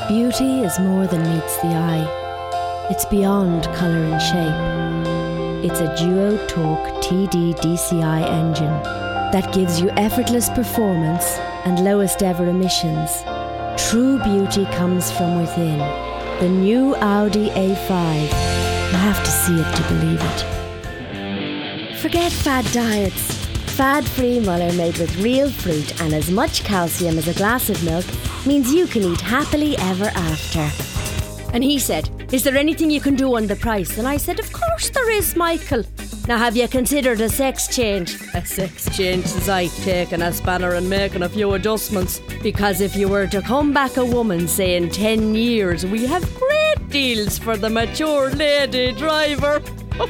Beauty is more than meets the eye. It's beyond colour and shape. It's a Duo Torque TD DCI engine that gives you effortless performance and lowest ever emissions. True beauty comes from within. The new Audi A5. You have to see it to believe it. Forget fad diets. Fad-free Muller made with real fruit and as much calcium as a glass of milk means you can eat happily ever after. And he said, "Is there anything you can do on the price?" And I said, "Of course there is, Michael. Now have you considered a sex change?" "A sex change," says I, taking a spanner and making a few adjustments. Because if you were to come back a woman, say in 10 years, we have great deals for the mature lady driver.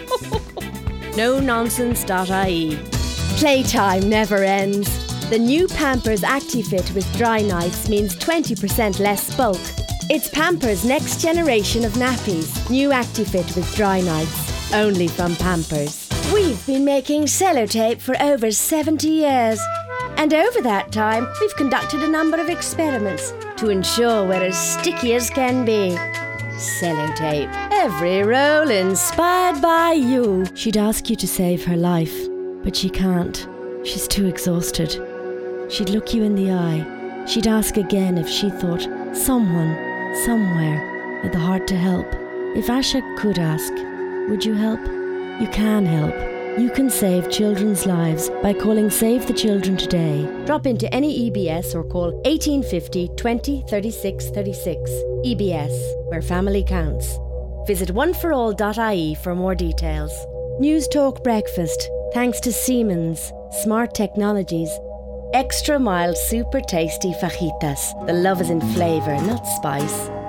No-nonsense.ie. Playtime never ends. The new Pampers ActiFit with dry nights means 20% less bulk. It's Pampers' next generation of nappies. New ActiFit with dry nights. Only from Pampers. We've been making Sellotape for over 70 years. And over that time, we've conducted a number of experiments to ensure we're as sticky as can be. Sellotape. Every roll inspired by you. She'd ask you to save her life, but she can't. She's too exhausted. She'd look you in the eye. She'd ask again if she thought someone, somewhere, had the heart to help. If Asha could ask, would you help? You can help. You can save children's lives by calling Save the Children today. Drop into any EBS or call 1850 20 36 36. EBS, where family counts. Visit oneforall.ie for more details. News Talk Breakfast, thanks to Siemens, Smart Technologies, extra mild super tasty fajitas. The love is in flavour, not spice.